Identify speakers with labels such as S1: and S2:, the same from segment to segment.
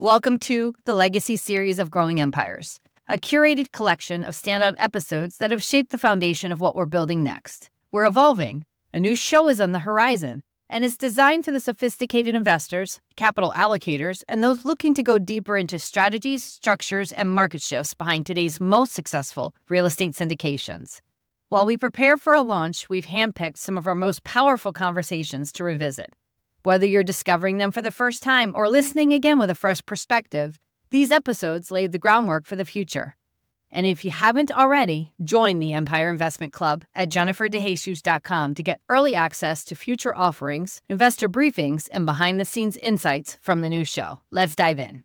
S1: Welcome to the Legacy series of Growing Empires, a curated collection of standout episodes that have shaped the foundation of what we're building next. We're evolving. A new show is on the horizon, and it's designed for the sophisticated investors, capital allocators, and those looking to go deeper into strategies, structures, and market shifts behind today's most successful real estate syndications. While we prepare for a launch, we've handpicked some of our most powerful conversations to revisit. Whether you're discovering them for the first time or listening again with a fresh perspective, these episodes lay the groundwork for the future. And if you haven't already, join the Empire Investment Club at jenniferdejesus.com to get early access to future offerings, investor briefings, and behind-the-scenes insights from the new show. Let's dive in.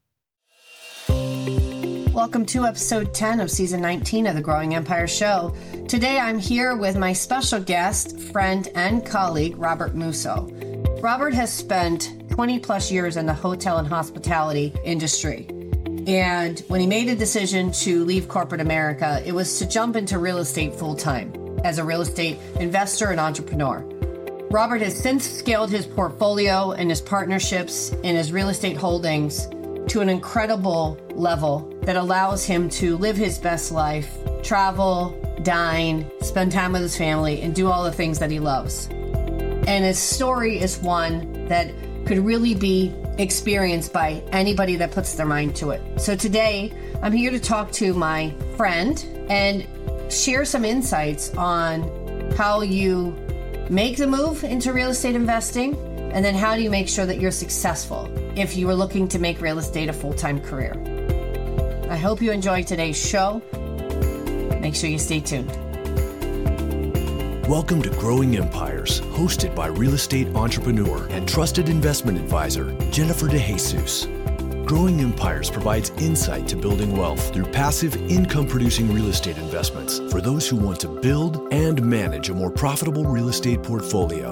S2: Welcome to episode 10 of season 19 of the Growing Empire Show. Today I'm here with my special guest, friend, and colleague, Robert Musso. Robert has spent 20 plus years in the hotel and hospitality industry. And when he made a decision to leave corporate America, it was to jump into real estate full time as a real estate investor and entrepreneur. Robert has since scaled his portfolio and his partnerships and his real estate holdings to an incredible level that allows him to live his best life, travel, dine, spend time with his family, and do all the things that he loves. And his story is one that could really be experienced by anybody that puts their mind to it. So today, I'm here to talk to my friend and share some insights on how you make the move into real estate investing, and then how do you make sure that you're successful if you are looking to make real estate a full-time career. I hope you enjoy today's show. Make sure you stay tuned.
S3: Welcome to Growing Empires, hosted by real estate entrepreneur and trusted investment advisor, Jennifer DeJesus. Growing Empires provides insight to building wealth through passive income-producing real estate investments for those who want to build and manage a more profitable real estate portfolio.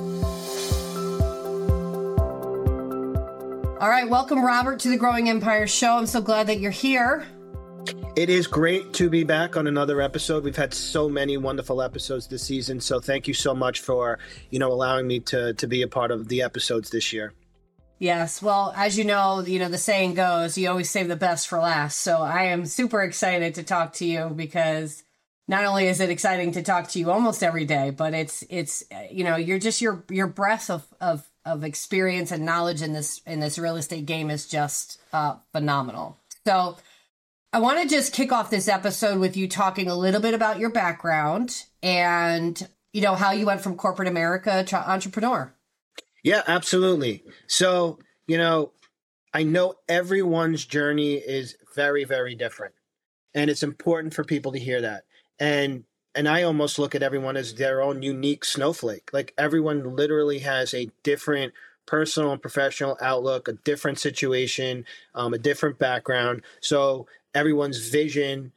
S2: All right, welcome, Robert, to the Growing Empires Show. I'm so glad that you're here.
S4: It is great to be back on another episode. We've had so many wonderful episodes this season, so thank you so much for, allowing me to be a part of the episodes this year.
S2: Yes, well, as you know, the saying goes, you always save the best for last. So I am super excited to talk to you because not only is it exciting to talk to you almost every day, but it's you're just your breadth of experience and knowledge in this real estate game is just phenomenal. So I want to just kick off this episode with you talking a little bit about your background and, how you went from corporate America to entrepreneur.
S4: Yeah, absolutely. So, I know everyone's journey is very, very different, and it's important for people to hear that. And I almost look at everyone as their own unique snowflake. Like everyone literally has a different personal and professional outlook, a different situation, a different background. So everyone's vision,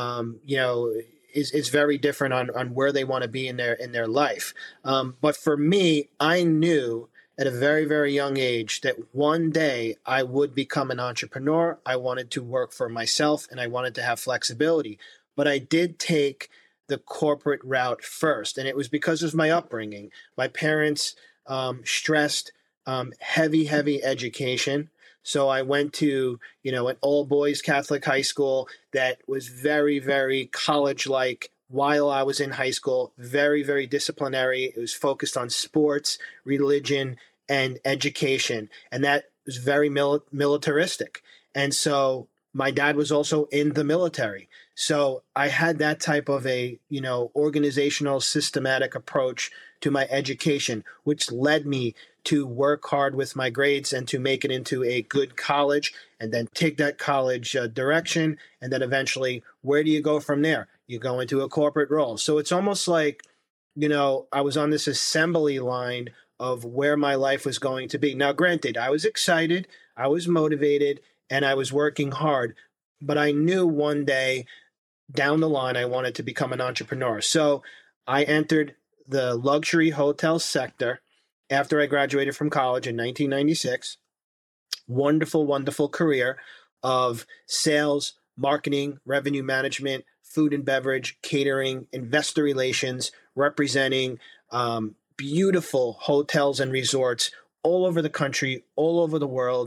S4: is very different on where they want to be in their life. But for me, I knew at a very, very young age that one day I would become an entrepreneur. I wanted to work for myself and I wanted to have flexibility. But I did take the corporate route first. And it was because of my upbringing. My parents stressed heavy education. So I went to, an all-boys Catholic high school that was very, very college-like while I was in high school, very, very disciplinary. It was focused on sports, religion, and education. And that was very militaristic. And so my dad was also in the military. So I had that type of a, organizational, systematic approach to my education, which led me to work hard with my grades and to make it into a good college and then take that college direction. And then eventually, where do you go from there? You go into a corporate role. So it's almost like, I was on this assembly line of where my life was going to be. Now, granted, I was excited, I was motivated, and I was working hard, but I knew one day down the line, I wanted to become an entrepreneur. So I entered the luxury hotel sector after I graduated from college in 1996. Wonderful, wonderful career of sales, marketing, revenue management, food and beverage, catering, investor relations, representing beautiful hotels and resorts all over the country, all over the world,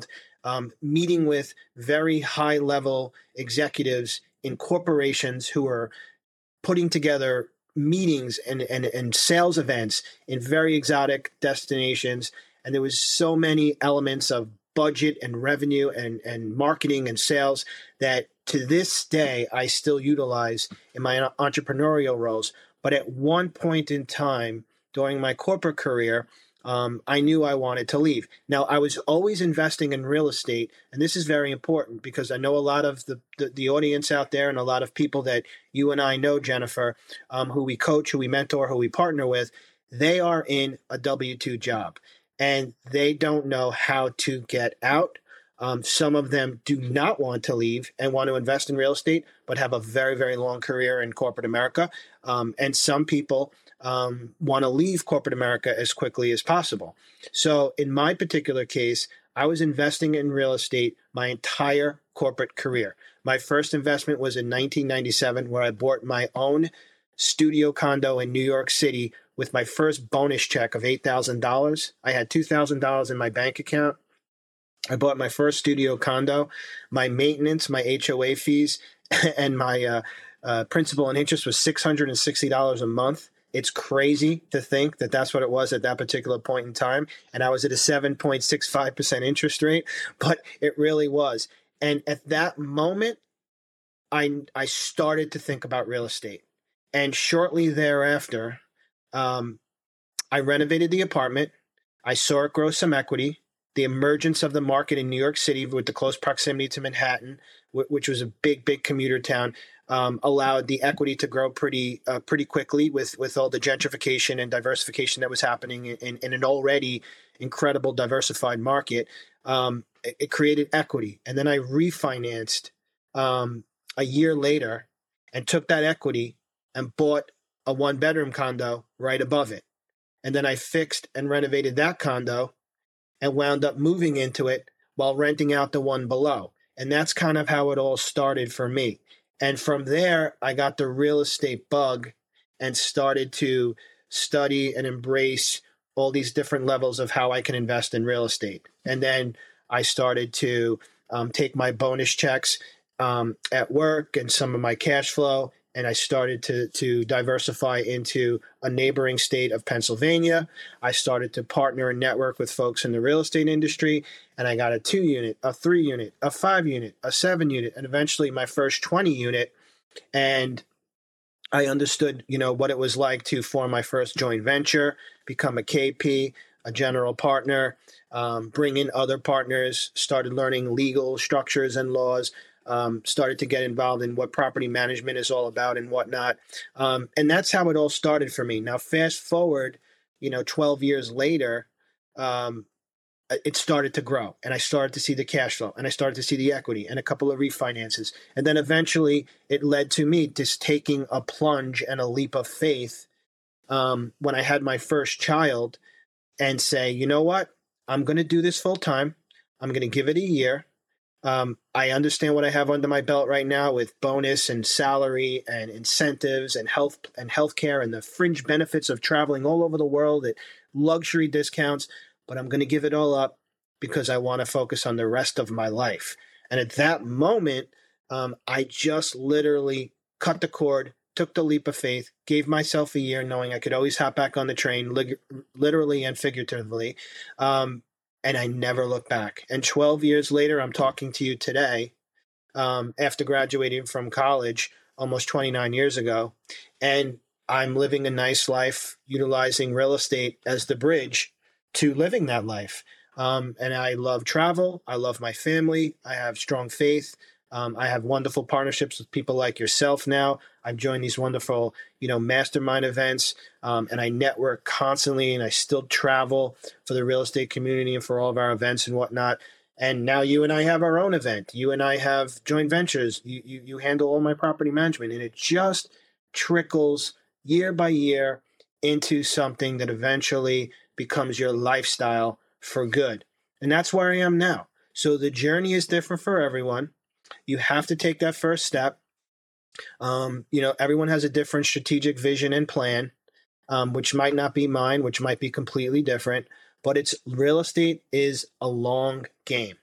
S4: meeting with very high level executives in corporations who are putting together meetings and sales events in very exotic destinations. And there was so many elements of budget and revenue and marketing and sales that to this day, I still utilize in my entrepreneurial roles. But at one point in time during my corporate career, I knew I wanted to leave. Now, I was always investing in real estate, and this is very important because I know a lot of the audience out there and a lot of people that you and I know, Jennifer, who we coach, who we mentor, who we partner with, they are in a W-2 job, and they don't know how to get out. Some of them do not want to leave and want to invest in real estate, but have a very, very long career in corporate America. And some people want to leave corporate America as quickly as possible. So in my particular case, I was investing in real estate my entire corporate career. My first investment was in 1997, where I bought my own studio condo in New York City with my first bonus check of $8,000. I had $2,000 in my bank account. I bought my first studio condo. My maintenance, my HOA fees, and my principal and interest was $660 a month. It's crazy to think that that's what it was at that particular point in time. And I was at a 7.65% interest rate, but it really was. And at that moment, I started to think about real estate. And shortly thereafter, I renovated the apartment. I saw it grow some equity. The emergence of the market in New York City with the close proximity to Manhattan, which was a big, big commuter town, allowed the equity to grow pretty quickly with all the gentrification and diversification that was happening in an already incredible diversified market. It created equity. And then I refinanced a year later and took that equity and bought a one-bedroom condo right above it. And then I fixed and renovated that condo and wound up moving into it while renting out the one below. And that's kind of how it all started for me. And from there, I got the real estate bug and started to study and embrace all these different levels of how I can invest in real estate. And then I started to take my bonus checks at work and some of my cash flow, and I started to diversify into a neighboring state of Pennsylvania. I started to partner and network with folks in the real estate industry, and I got a 2-unit, a 3-unit, a 5-unit, a 7-unit, and eventually my first 20-unit. And I understood, what it was like to form my first joint venture, become a KP, a general partner, bring in other partners, started learning legal structures and laws, started to get involved in what property management is all about and whatnot. And that's how it all started for me. Now, fast forward, 12 years later, it started to grow, and I started to see the cash flow, and I started to see the equity and a couple of refinances. And then eventually it led to me just taking a plunge and a leap of faith when I had my first child and say, you know what, I'm going to do this full time. I'm going to give it a year. I understand what I have under my belt right now with bonus and salary and incentives and healthcare and the fringe benefits of traveling all over the world at luxury discounts, but I'm going to give it all up because I want to focus on the rest of my life. And at that moment, I just literally cut the cord, took the leap of faith, gave myself a year knowing I could always hop back on the train, literally and figuratively. And I never looked back. And 12 years later, I'm talking to you today, after graduating from college almost 29 years ago. And I'm living a nice life, utilizing real estate as the bridge to living that life. And I love travel. I love my family. I have strong faith. I have wonderful partnerships with people like yourself now. I've joined these wonderful, mastermind events, and I network constantly, and I still travel for the real estate community and for all of our events and whatnot. And now you and I have our own event. You and I have joint ventures. You handle all my property management, and it just trickles year by year into something that eventually becomes your lifestyle for good. And that's where I am now. So the journey is different for everyone. You have to take that first step. Everyone has a different strategic vision and plan, which might not be mine, which might be completely different, but real estate is a long game.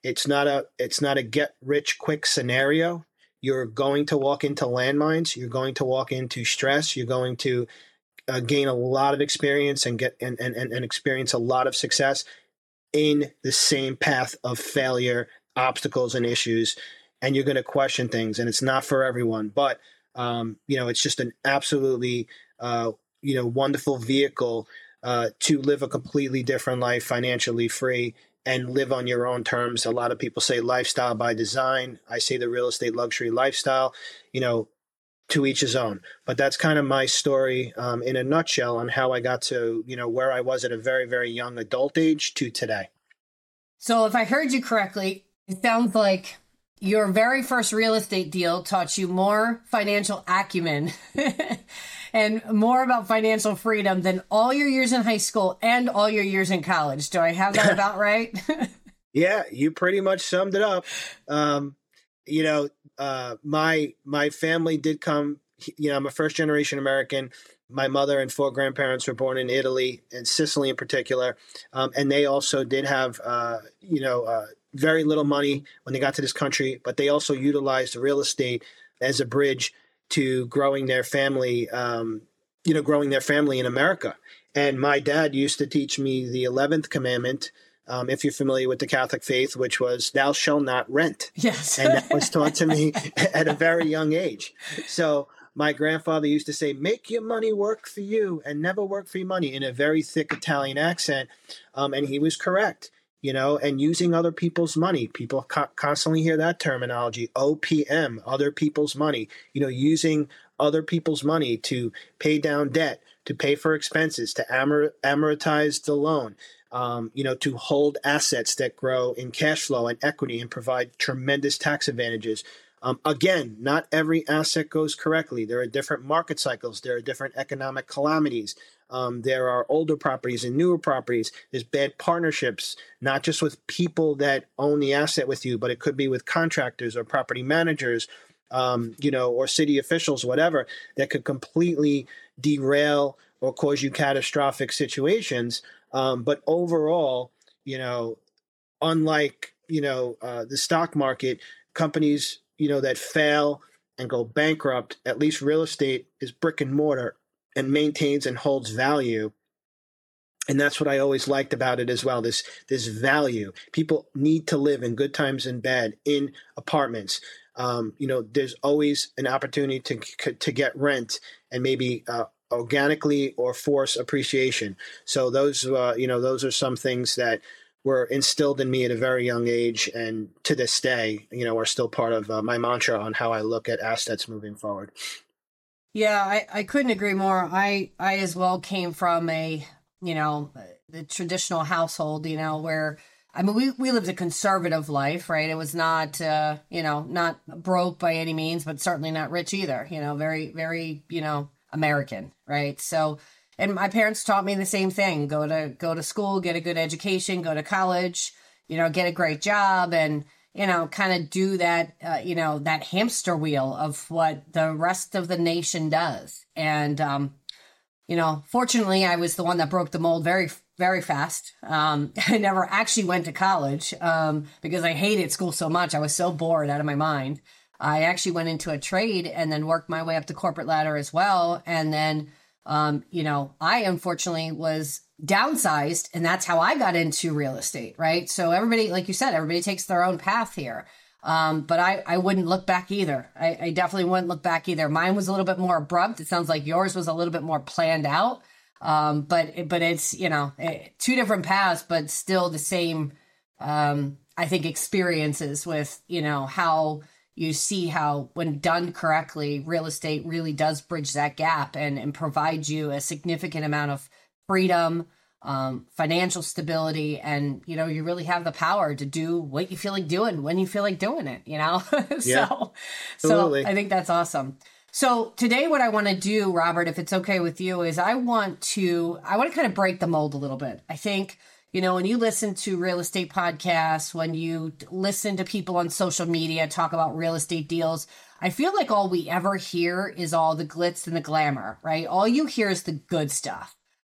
S4: It's not a get rich quick scenario. You're going to walk into landmines. You're going to walk into stress. You're going to gain a lot of experience and get and experience a lot of success in the same path of failure, obstacles, and issues. And you're going to question things, and it's not for everyone. But it's just an absolutely wonderful vehicle to live a completely different life, financially free, and live on your own terms. A lot of people say lifestyle by design. I say the real estate luxury lifestyle, to each his own. But that's kind of my story in a nutshell on how I got to, where I was at a very, very young adult age to today.
S2: So if I heard you correctly, it sounds like your very first real estate deal taught you more financial acumen and more about financial freedom than all your years in high school and all your years in college. Do I have that about right?
S4: Yeah, you pretty much summed it up. My family did come, I'm a first generation American. My mother and 4 grandparents were born in Italy and Sicily in particular. And they also did have, very little money when they got to this country, but they also utilized real estate as a bridge to growing their family in America. And my dad used to teach me the 11th commandment, if you're familiar with the Catholic faith, which was thou shalt not rent.
S2: Yes.
S4: And that was taught to me at a very young age. So my grandfather used to say, make your money work for you and never work for your money, in a very thick Italian accent. And he was correct, and using other people's money. People constantly hear that terminology, OPM, other people's money, using other people's money to pay down debt, to pay for expenses, to amortize the loan. To hold assets that grow in cash flow and equity and provide tremendous tax advantages. Again, not every asset goes correctly. There are different market cycles. There are different economic calamities. There are older properties and newer properties. There's bad partnerships, not just with people that own the asset with you, but it could be with contractors or property managers, or city officials, whatever, that could completely derail or cause you catastrophic situations. But overall, unlike, the stock market, companies, that fail and go bankrupt, at least real estate is brick and mortar and maintains and holds value. And that's what I always liked about it as well. This value. People need to live in good times and bad in apartments. There's always an opportunity to get rent and maybe, organically or force appreciation. So those are some things that were instilled in me at a very young age, and to this day, are still part of my mantra on how I look at assets moving forward.
S2: Yeah, I couldn't agree more. I as well came from the traditional household, where, we lived a conservative life, right? It was not, not broke by any means, but certainly not rich either, very, very, American, right? So, and my parents taught me the same thing: go to school, get a good education, go to college, get a great job, and kind of do that, that hamster wheel of what the rest of the nation does. And fortunately, I was the one that broke the mold very, very fast. I never actually went to college because I hated school so much. I was so bored out of my mind. I actually went into a trade and then worked my way up the corporate ladder as well. And then, I unfortunately was downsized, and that's how I got into real estate, right? So everybody, like you said, everybody takes their own path here. But I wouldn't look back either. I definitely wouldn't look back either. Mine was a little bit more abrupt. It sounds like yours was a little bit more planned out. But it's, two different paths, but still the same, I think, experiences with, how you see how, when done correctly, real estate really does bridge that gap and provide you a significant amount of freedom, financial stability, and, you really have the power to do what you feel like doing when you feel like doing it,
S4: Yeah,
S2: so I think that's awesome. So today what I want to do, Robert, if it's okay with you, is I want to kind of break the mold a little bit. I think, when you listen to real estate podcasts, when you listen to people on social media talk about real estate deals, I feel like all we ever hear is all the glitz and the glamour, right? All you hear is the good stuff.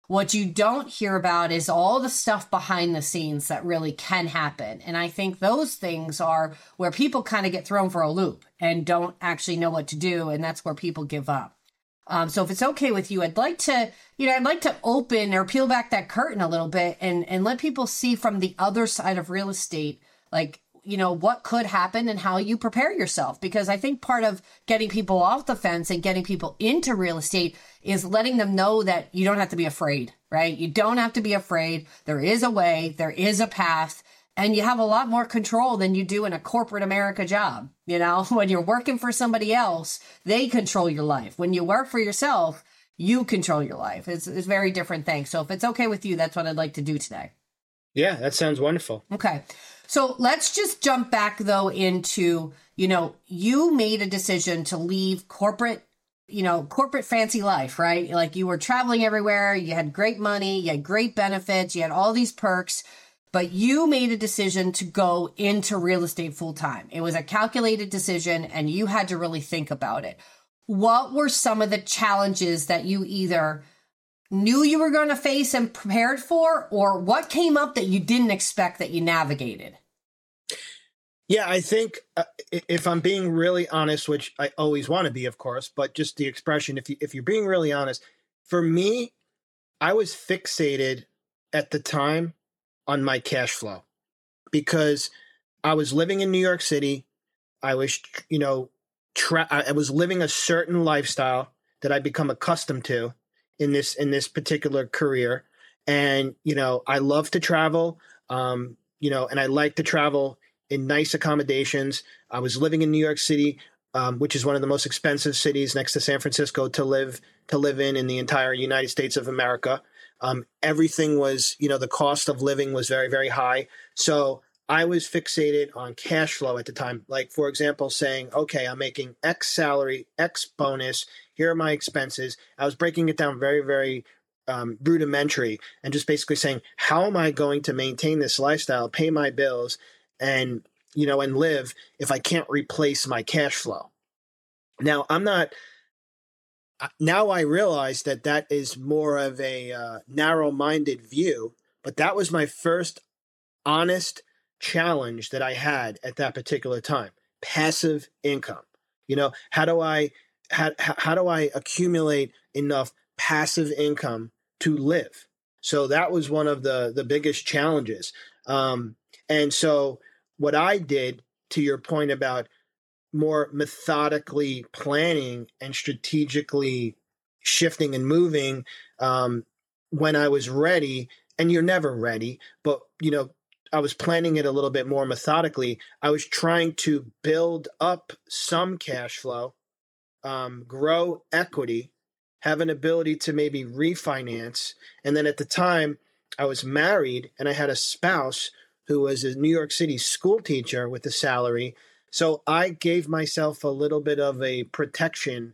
S2: What you don't hear about is all the stuff behind the scenes that really can happen. And I think those things are where people kind of get thrown for a loop and don't actually know what to do. And that's where people give up. So if it's okay with you, I'd like to open or peel back that curtain a little bit and let people see from the other side of real estate, like, what could happen and how you prepare yourself. Because I think part of getting people off the fence and getting people into real estate is letting them know that you don't have to be afraid, right? You don't have to be afraid. There is a way, there is a path, and you have a lot more control than you do in a corporate America job. When you're working for somebody else, they control your life. When you work for yourself, you control your life. It's very different thing. So if it's okay with you, that's what I'd like to do today.
S4: Yeah, that sounds wonderful.
S2: Okay. So let's just jump back though into, you made a decision to leave corporate fancy life, right? Like you were traveling everywhere, you had great money, you had great benefits, you had all these perks, but you made a decision to go into real estate full time. It was a calculated decision and you had to really think about it. What were some of the challenges that you either knew you were going to face and prepared for, or what came up that you didn't expect that you navigated?
S4: Yeah, I think if I'm being really honest, which I always want to be, of course, but just the expression, if you're being really honest, for me, I was fixated at the time on my cash flow because I was living in New York City. I was, I was living a certain lifestyle that I become accustomed to in this particular career. And, I love to travel, and I like to travel in nice accommodations. I was living in New York City, which is one of the most expensive cities next to San Francisco to live in the entire United States of America. Everything was, the cost of living was very, very high. So I was fixated on cash flow at the time. Like, for example, saying, okay, I'm making X salary, X bonus. Here are my expenses. I was breaking it down very, very rudimentary and just basically saying, how am I going to maintain this lifestyle, pay my bills, and live if I can't replace my cash flow? Now, now I realize that is more of a narrow-minded view, but that was my first honest challenge that I had at that particular time. Passive income. How do I accumulate enough passive income to live? So that was one of the biggest challenges. And so what I did, to your point about more methodically planning and strategically shifting and moving when I was ready, and you're never ready, but, I was planning it a little bit more methodically. I was trying to build up some cash flow, grow equity, have an ability to maybe refinance. And then at the time I was married and I had a spouse who was a New York City school teacher with a salary. So I gave myself a little bit of a protection,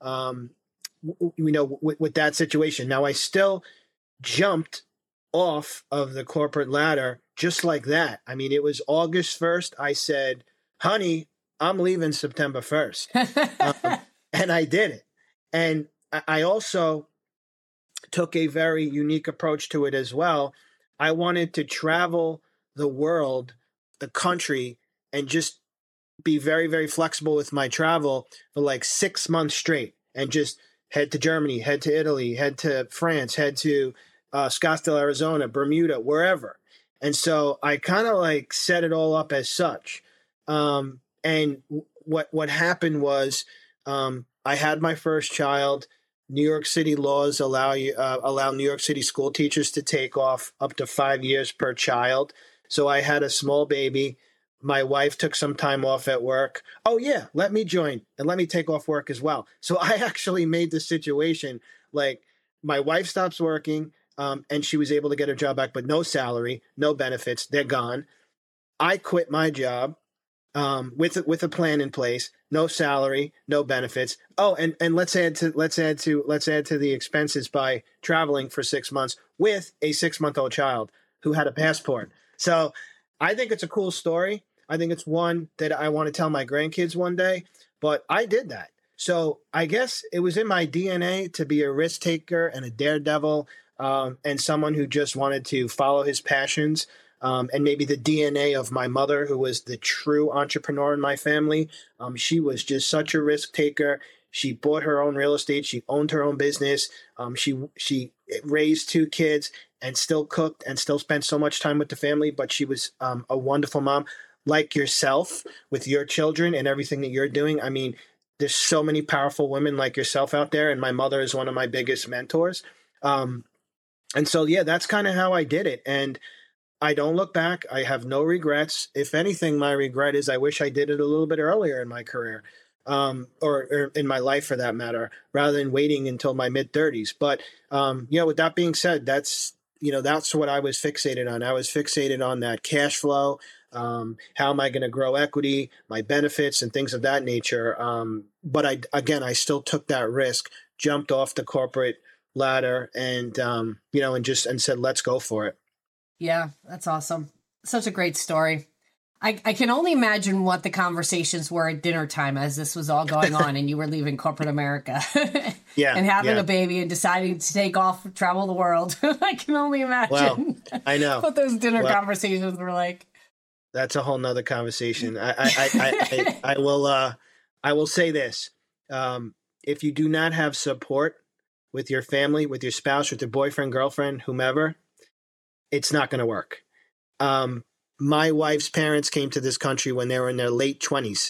S4: with that situation. Now I still jumped off of the corporate ladder just like that. I mean, it was August 1st. I said, honey, I'm leaving September 1st. And I did it. And I also took a very unique approach to it as well. I wanted to travel the world, the country, and just be very, very flexible with my travel for like 6 months straight and just head to Germany, head to Italy, head to France, head to Scottsdale, Arizona, Bermuda, wherever. And so I kind of like set it all up as such. And what happened was I had my first child. New York City laws allow New York City school teachers to take off up to 5 years per child. So I had a small baby. My wife took some time off at work. Oh yeah, let me join and let me take off work as well. So I actually made the situation like my wife stops working, and she was able to get her job back, but no salary, no benefits, they're gone. I quit my job with a plan in place, no salary, no benefits. Oh, and let's add to the expenses by traveling for 6 months with a 6-month-old child who had a passport. So I think it's a cool story. I think it's one that I want to tell my grandkids one day, but I did that. So I guess it was in my DNA to be a risk taker and a daredevil. and someone who just wanted to follow his passions. And maybe the DNA of my mother, who was the true entrepreneur in my family. She was just such a risk taker. She bought her own real estate. She owned her own business. She raised 2 kids and still cooked and still spent so much time with the family. But she was a wonderful mom, like yourself, with your children and everything that you're doing. I mean, there's so many powerful women like yourself out there, and my mother is one of my biggest mentors. And so, yeah, that's kind of how I did it. And I don't look back. I have no regrets. If anything, my regret is I wish I did it a little bit earlier in my career, or in my life for that matter, rather than waiting until my mid-30s. But, with that being said, that's what I was fixated on. I was fixated on that cash flow. How am I going to grow equity, my benefits, and things of that nature. But I still took that risk, jumped off the corporate ladder, and said, let's go for it.
S2: Yeah, that's awesome. Such a great story. I can only imagine what the conversations were at dinner time as this was all going on and you were leaving corporate America and having a baby and deciding to take off, travel the world. I can only imagine
S4: I know
S2: what those dinner conversations were like.
S4: That's a whole nother conversation. I will say this. If you do not have support with your family, with your spouse, with your boyfriend, girlfriend, whomever, it's not going to work. My wife's parents came to this country when they were in their late 20s.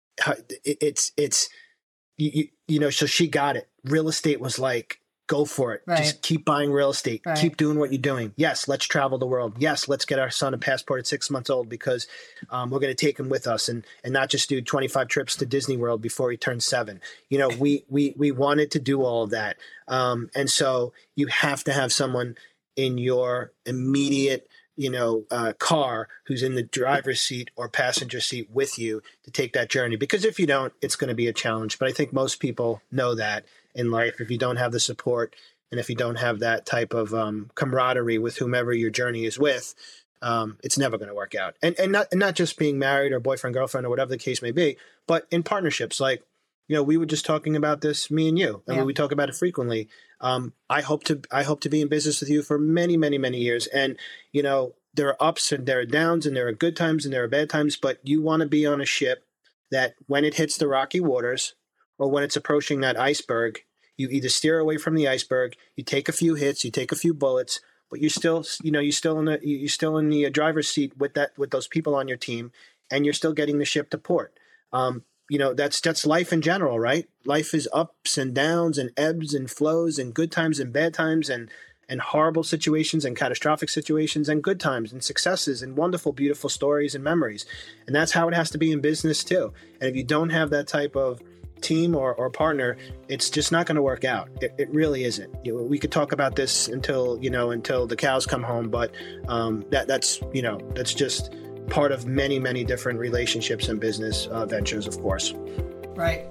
S4: So she got it. Real estate was like, go for it. Right. Just keep buying real estate. Right. Keep doing what you're doing. Yes, let's travel the world. Yes, let's get our son a passport at 6 months old because we're going to take him with us and not just do 25 trips to Disney World before he turns 7. We wanted to do all of that. And so you have to have someone in your immediate car who's in the driver's seat or passenger seat with you to take that journey. Because if you don't, it's going to be a challenge. But I think most people know that in life. If you don't have the support and if you don't have that type of camaraderie with whomever your journey is with, it's never going to work out. And not just being married or boyfriend, girlfriend, or whatever the case may be, but in partnerships. Like, we were just talking about this, me and you. I mean, we talk about it frequently. I hope to be in business with you for many, many, many years. And, there are ups and there are downs and there are good times and there are bad times, but you want to be on a ship that when it hits the rocky waters or when it's approaching that iceberg, you either steer away from the iceberg, you take a few hits, you take a few bullets, but you're still in the driver's seat with those people on your team, and you're still getting the ship to port. That's life in general, right? Life is ups and downs and ebbs and flows and good times and bad times and horrible situations and catastrophic situations and good times and successes and wonderful, beautiful stories and memories. And that's how it has to be in business too. And if you don't have that type of team or partner, it's just not going to work out. It really isn't. We could talk about this until the cows come home, but that's just part of many, many different relationships and business ventures, of course.
S2: Right.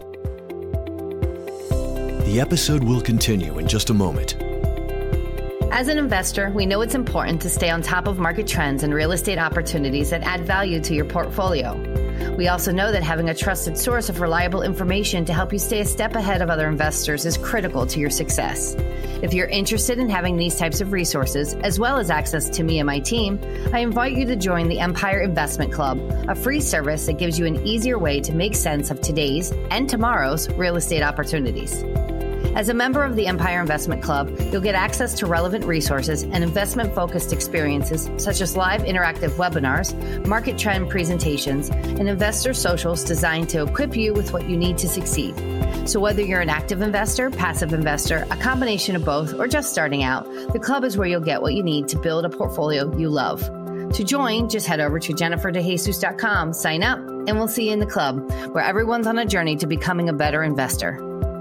S3: The episode will continue in just a moment.
S1: As an investor, we know it's important to stay on top of market trends and real estate opportunities that add value to your portfolio. We also know that having a trusted source of reliable information to help you stay a step ahead of other investors is critical to your success. If you're interested in having these types of resources, as well as access to me and my team, I invite you to join the Empire Investment Club, a free service that gives you an easier way to make sense of today's and tomorrow's real estate opportunities. As a member of the Empire Investment Club, you'll get access to relevant resources and investment-focused experiences such as live interactive webinars, market trend presentations, and investor socials designed to equip you with what you need to succeed. So whether you're an active investor, passive investor, a combination of both, or just starting out, the club is where you'll get what you need to build a portfolio you love. To join, just head over to jenniferdejesus.com, sign up, and we'll see you in the club, where everyone's on a journey to becoming a better investor.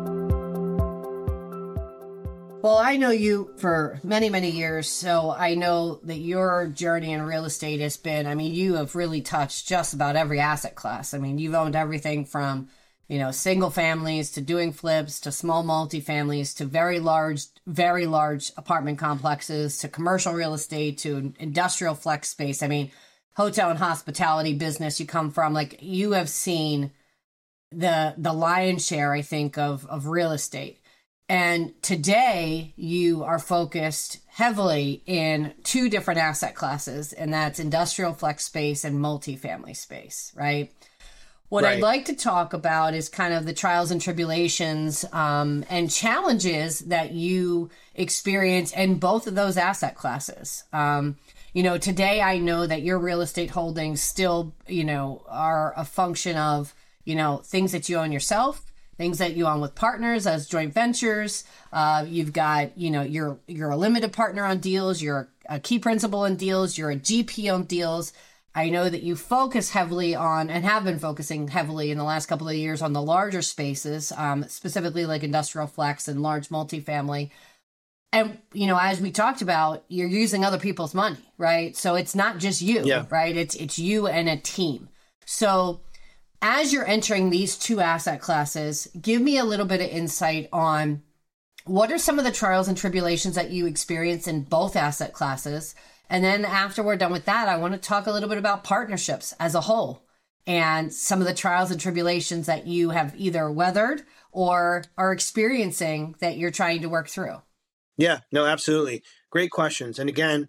S2: Well, I know you for many, many years, so I know that your journey in real estate has been, you have really touched just about every asset class. You've owned everything from, single families to doing flips to small multifamilies to very large apartment complexes to commercial real estate to industrial flex space. Hotel and hospitality business you come from, you have seen the lion's share, I think, of real estate. And today you are focused heavily in two different asset classes, and that's industrial flex space and multifamily space, right? What I'd like to talk about is kind of the trials and tribulations and challenges that you experience in both of those asset classes. Today I know that your real estate holdings still, are a function of, things that you own yourself, things that you own with partners as joint ventures. You've got, you're a limited partner on deals. You're a key principal in deals. You're a GP on deals. I know that you focus heavily on and have been focusing heavily in the last couple of years on the larger spaces, specifically like industrial flex and large multifamily. And, as we talked about, you're using other people's money, right? So it's not just you, right? It's you and a team. So as you're entering these two asset classes, give me a little bit of insight on what are some of the trials and tribulations that you experience in both asset classes. And then after we're done with that, I want to talk a little bit about partnerships as a whole and some of the trials and tribulations that you have either weathered or are experiencing that you're trying to work through.
S4: Yeah, no, absolutely. Great questions. And again,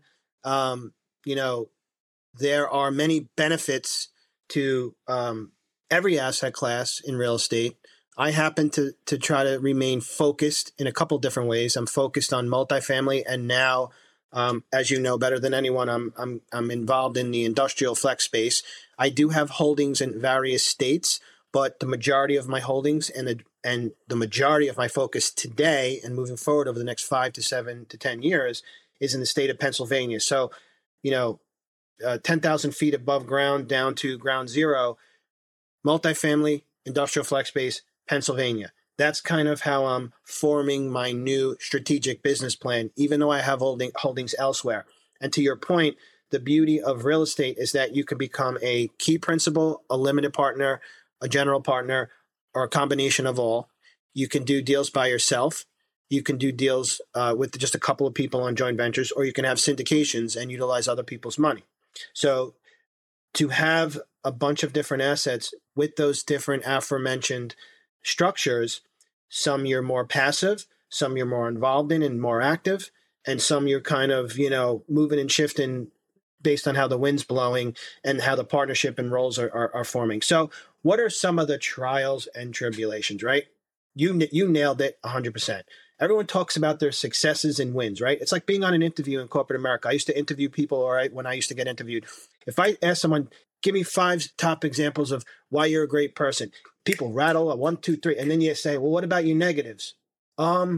S4: there are many benefits to every asset class in real estate. I happen to try to remain focused in a couple different ways. I'm focused on multifamily, and now, as you know better than anyone, I'm involved in the industrial flex space. I do have holdings in various states, but the majority of my holdings and the majority of my focus today and moving forward over the next 5 to 7 to 10 years is in the state of Pennsylvania. So, 10,000 feet above ground down to ground zero, multifamily, industrial flex space, Pennsylvania. That's kind of how I'm forming my new strategic business plan, even though I have holdings elsewhere. And to your point, the beauty of real estate is that you can become a key principal, a limited partner, a general partner, or a combination of all. You can do deals by yourself. You can do deals with just a couple of people on joint ventures, or you can have syndications and utilize other people's money. So to have a bunch of different assets with those different aforementioned structures, some you're more passive, some you're more involved in and more active, and some you're kind of, moving and shifting based on how the wind's blowing and how the partnership and roles are forming. So what are some of the trials and tribulations, right? You nailed it 100%. Everyone talks about their successes and wins, right? It's like being on an interview in corporate America. I used to interview people, all right, when I used to get interviewed. If I ask someone, give me 5 top examples of why you're a great person, people rattle a 1, 2, 3, and then you say, well, what about your negatives? Let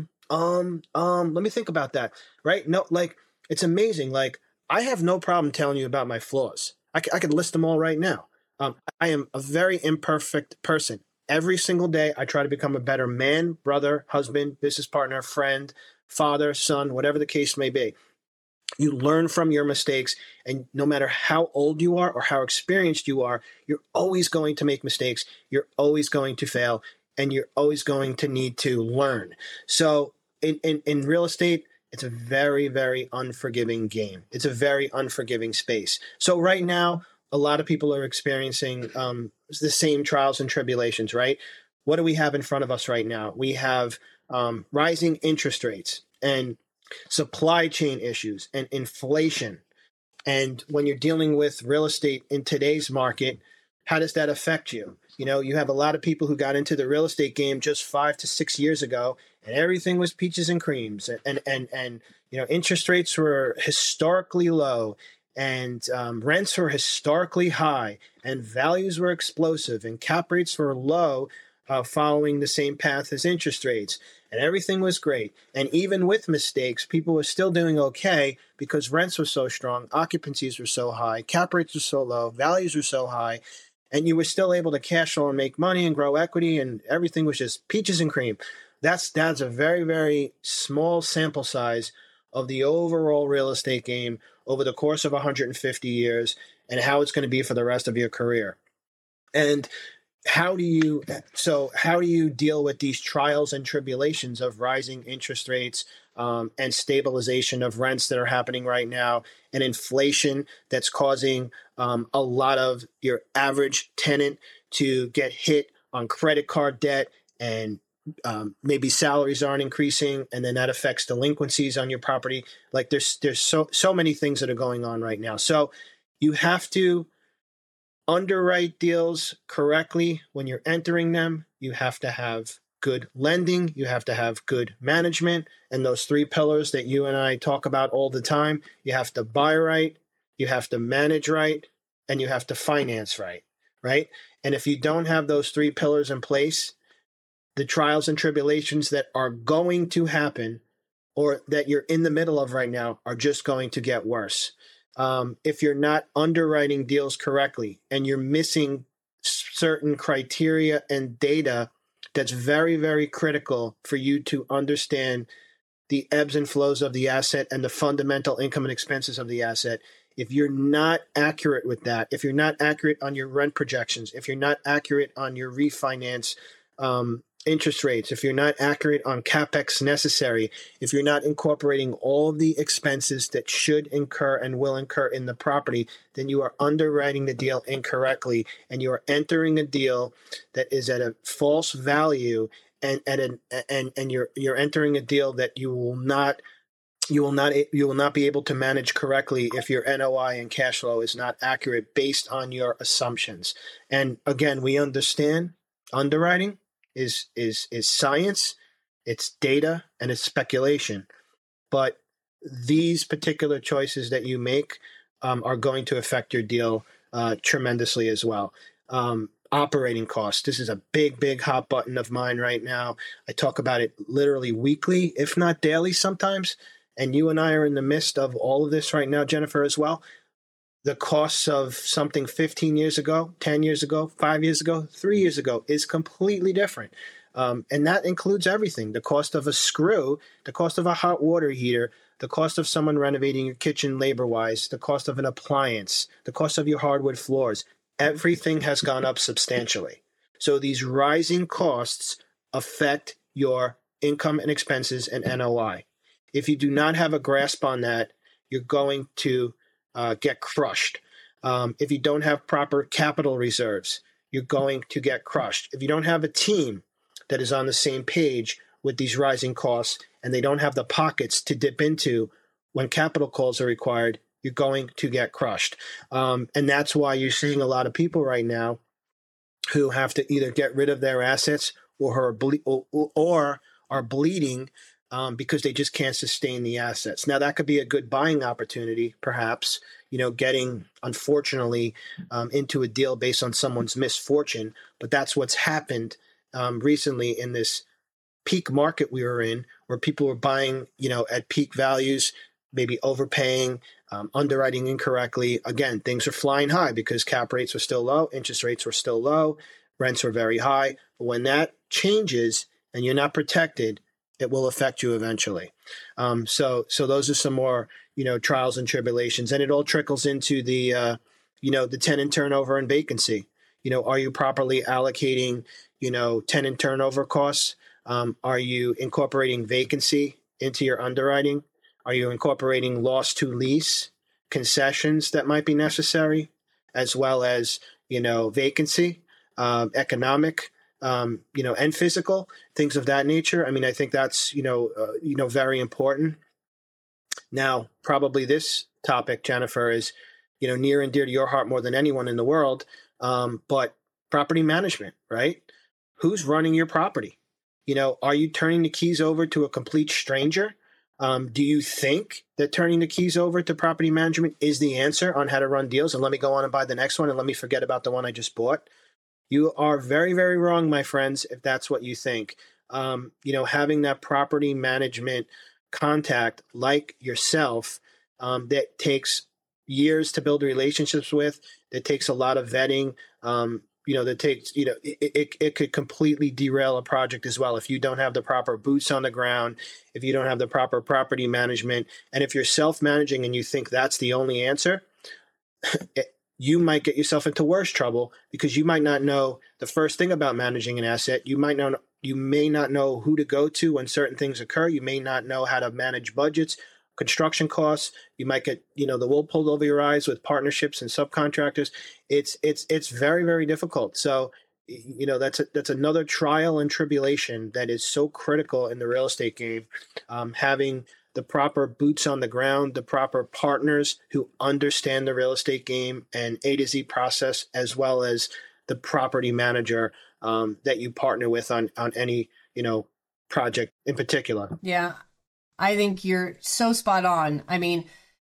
S4: me think about that, right? No, like, it's amazing. Like, I have no problem telling you about my flaws. I could list them all right now. I am a very imperfect person. Every single day, I try to become a better man, brother, husband, business partner, friend, father, son, whatever the case may be. You learn from your mistakes, and no matter how old you are or how experienced you are, you're always going to make mistakes. You're always going to fail, and you're always going to need to learn. So in real estate, it's a very, very unforgiving game. It's a very unforgiving space. So right now, a lot of people are experiencing the same trials and tribulations, right? What do we have in front of us right now? We have rising interest rates and supply chain issues and inflation. And when you're dealing with real estate in today's market, how does that affect you? You have a lot of people who got into the real estate game just 5 to 6 years ago, and everything was peaches and creams. And interest rates were historically low, and rents were historically high, and values were explosive, and cap rates were low, following the same path as interest rates. And everything was great. And even with mistakes, people were still doing okay because rents were so strong, occupancies were so high, cap rates were so low, values were so high, and you were still able to cash flow and make money and grow equity, and everything was just peaches and cream. That's a very, very small sample size of the overall real estate game over the course of 150 years and how it's going to be for the rest of your career. And how do you deal with these trials and tribulations of rising interest rates and stabilization of rents that are happening right now, and inflation that's causing a lot of your average tenant to get hit on credit card debt and maybe salaries aren't increasing, and then that affects delinquencies on your property. Like there's so many things that are going on right now. So you have to underwrite deals correctly when you're entering them. You have to have good lending. You have to have good management. And those three pillars that you and I talk about all the time, you have to buy right, you have to manage right, and you have to finance right, right? And if you don't have those three pillars in place, the trials and tribulations that are going to happen or that you're in the middle of right now are just going to get worse. If you're not underwriting deals correctly and you're missing certain criteria and data, that's very, very critical for you to understand the ebbs and flows of the asset and the fundamental income and expenses of the asset. If you're not accurate with that, if you're not accurate on your rent projections, if you're not accurate on your refinance interest rates, if you're not accurate on CapEx necessary, if you're not incorporating all the expenses that should incur and will incur in the property, then you are underwriting the deal incorrectly, and you are entering a deal that is at a false value, and you're entering a deal that you will not be able to manage correctly if your NOI and cash flow is not accurate based on your assumptions. And again, we understand underwriting is science, it's data, and it's speculation. But these particular choices that you make are going to affect your deal tremendously as well. Operating costs. This is a big hot button of mine right now. I talk about it literally weekly, if not daily sometimes. And you and I are in the midst of all of this right now, Jennifer, as well. The costs of something 15 years ago, 10 years ago, 5 years ago, 3 years ago is completely different. And that includes everything. The cost of a screw, the cost of a hot water heater, the cost of someone renovating your kitchen labor-wise, the cost of an appliance, the cost of your hardwood floors. Everything has gone up substantially. So these rising costs affect your income and expenses and NOI. If you do not have a grasp on that, you're going to get crushed. If you don't have proper capital reserves, you're going to get crushed. If you don't have a team that is on the same page with these rising costs and they don't have the pockets to dip into when capital calls are required, you're going to get crushed. And that's why you're seeing a lot of people right now who have to either get rid of their assets or are bleeding because they just can't sustain the assets. Now, that could be a good buying opportunity, perhaps, getting, unfortunately, into a deal based on someone's misfortune. But that's what's happened recently in this peak market we were in, where people were buying, at peak values, maybe overpaying, underwriting incorrectly. Again, things are flying high because cap rates were still low, interest rates were still low, rents were very high. But when that changes and you're not protected, it will affect you eventually. So those are some more, trials and tribulations, and it all trickles into the tenant turnover and vacancy. Are you properly allocating, tenant turnover costs? Are you incorporating vacancy into your underwriting? Are you incorporating loss to lease concessions that might be necessary, as well as, vacancy, economic, and physical, things of that nature? I mean, I think that's, very important. Now, probably this topic, Jennifer, is, near and dear to your heart more than anyone in the world. But property management, right? Who's running your property? Are you turning the keys over to a complete stranger? Do you think that turning the keys over to property management is the answer on how to run deals? And let me go on and buy the next one and let me forget about the one I just bought. You are very, very wrong, my friends, if that's what you think. Having that property management contact like yourself that takes years to build relationships with, that takes a lot of vetting, that takes, it could completely derail a project as well if you don't have the proper boots on the ground, if you don't have the proper property management, and if you're self-managing and you think that's the only answer, you might get yourself into worse trouble because you might not know the first thing about managing an asset. You may not know who to go to when certain things occur. You may not know how to manage budgets, construction costs. You might get, the wool pulled over your eyes with partnerships and subcontractors. It's very, very difficult. So, that's another trial and tribulation that is so critical in the real estate game. Having the proper boots on the ground, the proper partners who understand the real estate game and A to Z process, as well as the property manager that you partner with on any, project in particular.
S2: Yeah, I think you're so spot on. I mean,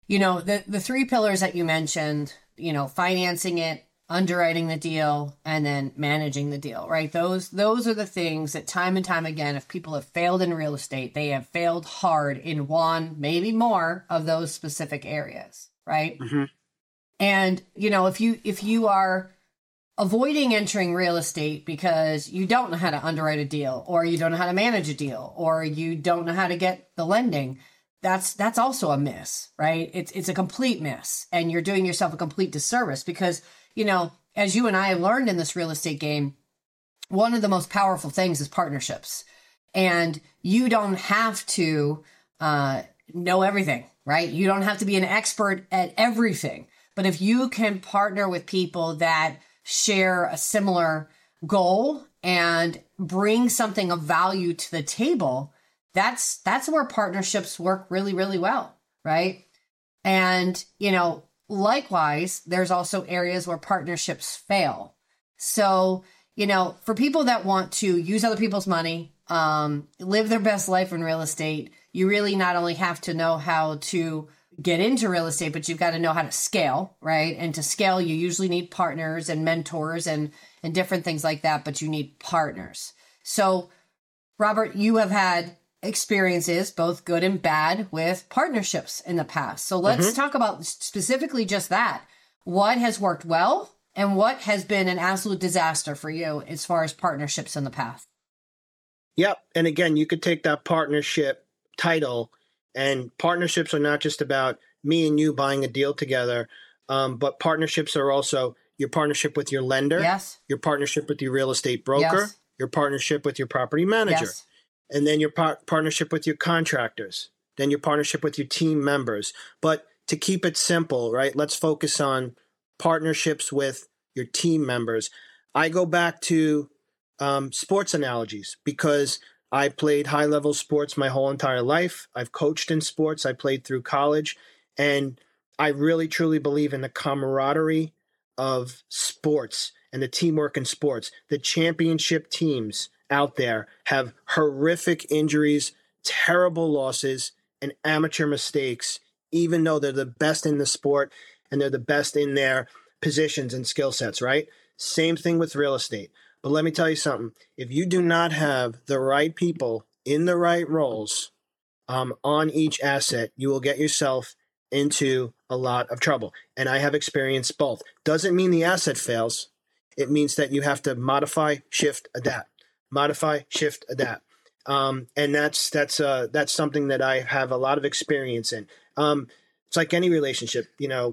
S2: the three pillars that you mentioned, financing it, underwriting the deal, and then managing the deal, right? Those are the things that time and time again, if people have failed in real estate, they have failed hard in one, maybe more of those specific areas, right? Mm-hmm. And, if you are avoiding entering real estate because you don't know how to underwrite a deal, or you don't know how to manage a deal, or you don't know how to get the lending, that's also a miss, right? It's a complete miss, and you're doing yourself a complete disservice because, as you and I have learned in this real estate game, one of the most powerful things is partnerships, and you don't have to know everything, right? You don't have to be an expert at everything, but if you can partner with people that share a similar goal and bring something of value to the table, that's where partnerships work really, really well, right? And, likewise, there's also areas where partnerships fail. So, for people that want to use other people's money, live their best life in real estate, you really not only have to know how to get into real estate, but you've got to know how to scale, right? And to scale, you usually need partners and mentors and different things like that, but you need partners. So, Robert, you have had experiences, both good and bad, with partnerships in the past. So let's talk about specifically just that. What has worked well and what has been an absolute disaster for you as far as partnerships in the past?
S4: Yep. And again, you could take that partnership title, and partnerships are not just about me and you buying a deal together, but partnerships are also your partnership with your lender,
S2: yes,
S4: your partnership with your real estate broker,
S2: yes,
S4: your partnership with your property manager,
S2: yes,
S4: and then your partnership with your contractors, then your partnership with your team members. But to keep it simple, right, let's focus on partnerships with your team members. I go back to sports analogies because I played high-level sports my whole entire life. I've coached in sports. I played through college. And I really, truly believe in the camaraderie of sports and the teamwork in sports. The championship teams out there have horrific injuries, terrible losses, and amateur mistakes, even though they're the best in the sport and they're the best in their positions and skill sets, right? Same thing with real estate. But let me tell you something. If you do not have the right people in the right roles on each asset, you will get yourself into a lot of trouble. And I have experienced both. Doesn't mean the asset fails. It means that you have to modify, shift, adapt. Modify, shift, adapt. And that's something that I have a lot of experience in. It's like any relationship, you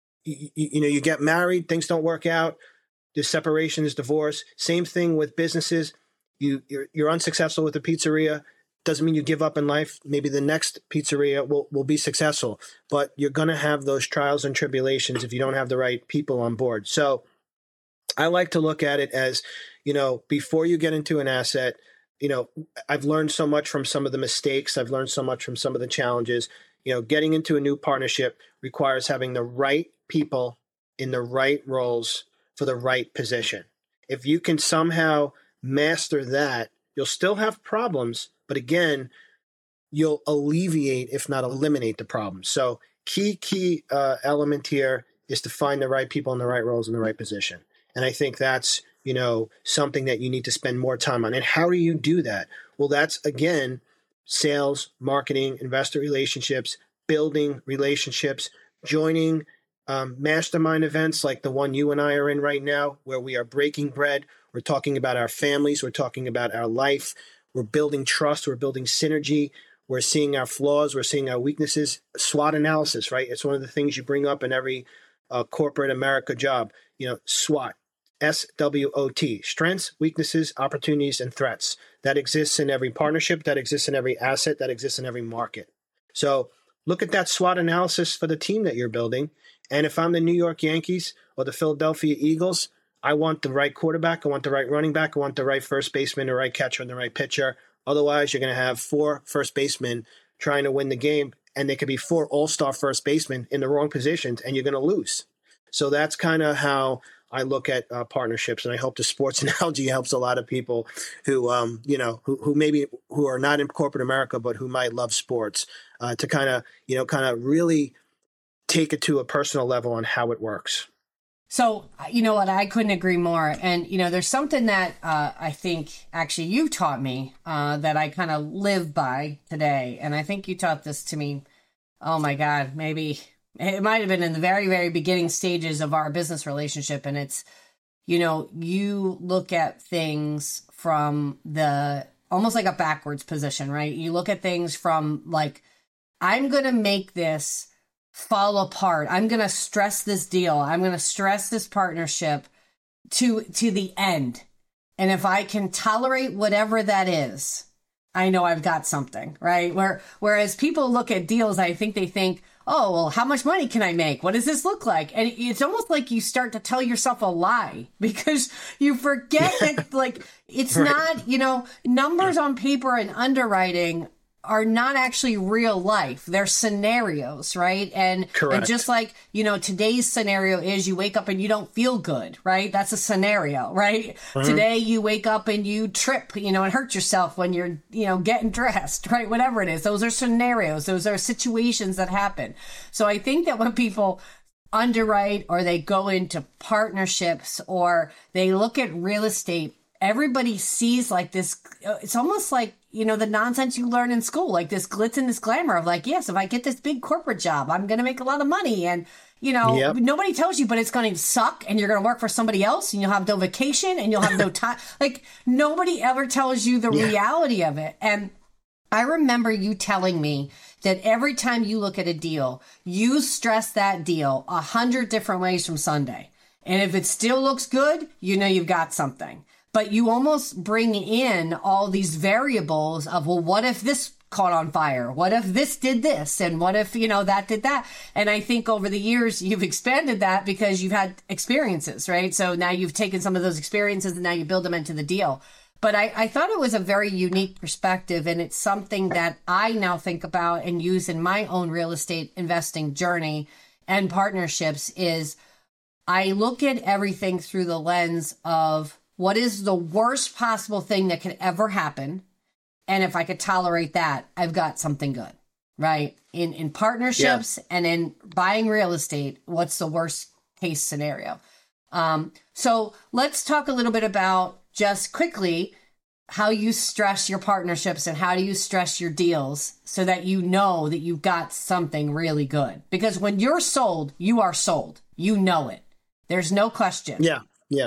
S4: get married, things don't work out. There's separation, there's divorce. Same thing with businesses. You're unsuccessful with a pizzeria. Doesn't mean you give up in life. Maybe the next pizzeria will be successful, but you're going to have those trials and tribulations if you don't have the right people on board. So I like to look at it as, before you get into an asset, I've learned so much from some of the mistakes. I've learned so much from some of the challenges. Getting into a new partnership requires having the right people in the right roles for the right position. If you can somehow master that, you'll still have problems, but again, you'll alleviate, if not eliminate, the problem. So key element here is to find the right people in the right roles in the right position. And I think that's, something that you need to spend more time on. And how do you do that? Well, that's, again, sales, marketing, investor relationships, building relationships, joining mastermind events like the one you and I are in right now, where we are breaking bread. We're talking about our families. We're talking about our life. We're building trust. We're building synergy. We're seeing our flaws. We're seeing our weaknesses. SWOT analysis, right? It's one of the things you bring up in every corporate America job. SWOT, SWOT, strengths, weaknesses, opportunities, and threats. That exists in every partnership. That exists in every asset. That exists in every market. So look at that SWOT analysis for the team that you're building. And if I'm the New York Yankees or the Philadelphia Eagles, I want the right quarterback. I want the right running back. I want the right first baseman, the right catcher, and the right pitcher. Otherwise, you're going to have 4 first basemen trying to win the game, and they could be 4 all-star first basemen in the wrong positions, and you're going to lose. So that's kind of how I look at partnerships, and I hope the sports analogy helps a lot of people who, who maybe who are not in corporate America, but who might love sports, to kind of really take it to a personal level on how it works.
S2: So, you know what, I couldn't agree more. And, there's something that I think actually you taught me that I kind of live by today. And I think you taught this to me, oh my God, maybe it might have been in the very, very beginning stages of our business relationship. And it's, you look at things from almost like a backwards position, right? You look at things from like, I'm going to make this fall apart. I'm going to stress this deal. I'm going to stress this partnership to the end. And if I can tolerate whatever that is, I know I've got something, right? Whereas people look at deals, I think they think, oh, well, how much money can I make? What does this look like? And it's almost like you start to tell yourself a lie because you forget that, like, it's right. Not, numbers on paper and underwriting are not actually real life. They're scenarios, right? And just like, today's scenario is you wake up and you don't feel good, right? That's a scenario, right? Mm-hmm. Today you wake up and you trip, and hurt yourself when you're, getting dressed, right? Whatever it is. Those are scenarios. Those are situations that happen. So I think that when people underwrite or they go into partnerships or they look at real estate, everybody sees like this, it's almost like, the nonsense you learn in school, like this glitz and this glamour of like, yes, if I get this big corporate job, I'm going to make a lot of money. And, Nobody tells you, but it's going to suck and you're going to work for somebody else and you'll have no vacation and you'll have no time. Like nobody ever tells you the reality of it. And I remember you telling me that every time you look at a deal, you stress that deal 100 different ways from Sunday. And if it still looks good, you've got something. But you almost bring in all these variables of, well, what if this caught on fire? What if this did this? And what if, that did that? And I think over the years, you've expanded that because you've had experiences, right? So now you've taken some of those experiences and now you build them into the deal. But I thought it was a very unique perspective. And it's something that I now think about and use in my own real estate investing journey and partnerships is I look at everything through the lens of, what is the worst possible thing that could ever happen? And if I could tolerate that, I've got something good, right? In partnerships and in buying real estate, what's the worst case scenario? So let's talk a little bit about just quickly how you stress your partnerships and how do you stress your deals so that you know that you've got something really good. Because when you're sold, you are sold. You know it. There's no question.
S4: Yeah.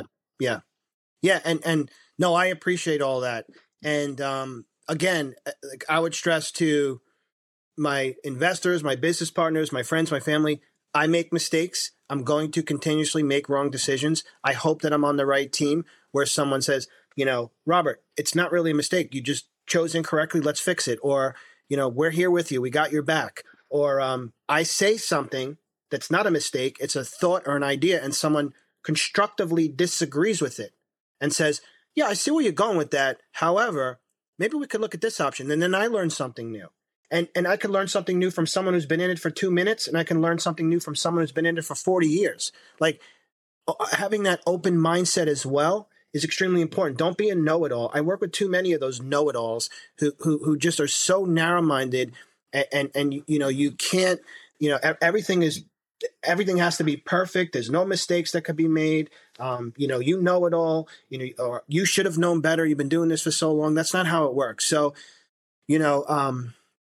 S4: Yeah, and no, I appreciate all that. And again, I would stress to my investors, my business partners, my friends, my family, I make mistakes. I'm going to continuously make wrong decisions. I hope that I'm on the right team where someone says, Robert, it's not really a mistake. You just chose incorrectly. Let's fix it. Or, we're here with you. We got your back. Or I say something that's not a mistake. It's a thought or an idea, and someone constructively disagrees with it. And says, yeah, I see where you're going with that. However, maybe we could look at this option. And then I learn something new. And I could learn something new from someone who's been in it for 2 minutes. And I can learn something new from someone who's been in it for 40 years. Like having that open mindset as well is extremely important. Don't be a know-it-all. I work with too many of those know-it-alls who just are so narrow-minded and you can't, everything has to be perfect. There's no mistakes that could be made. You know it all, or you should have known better. You've been doing this for so long. That's not how it works. So, and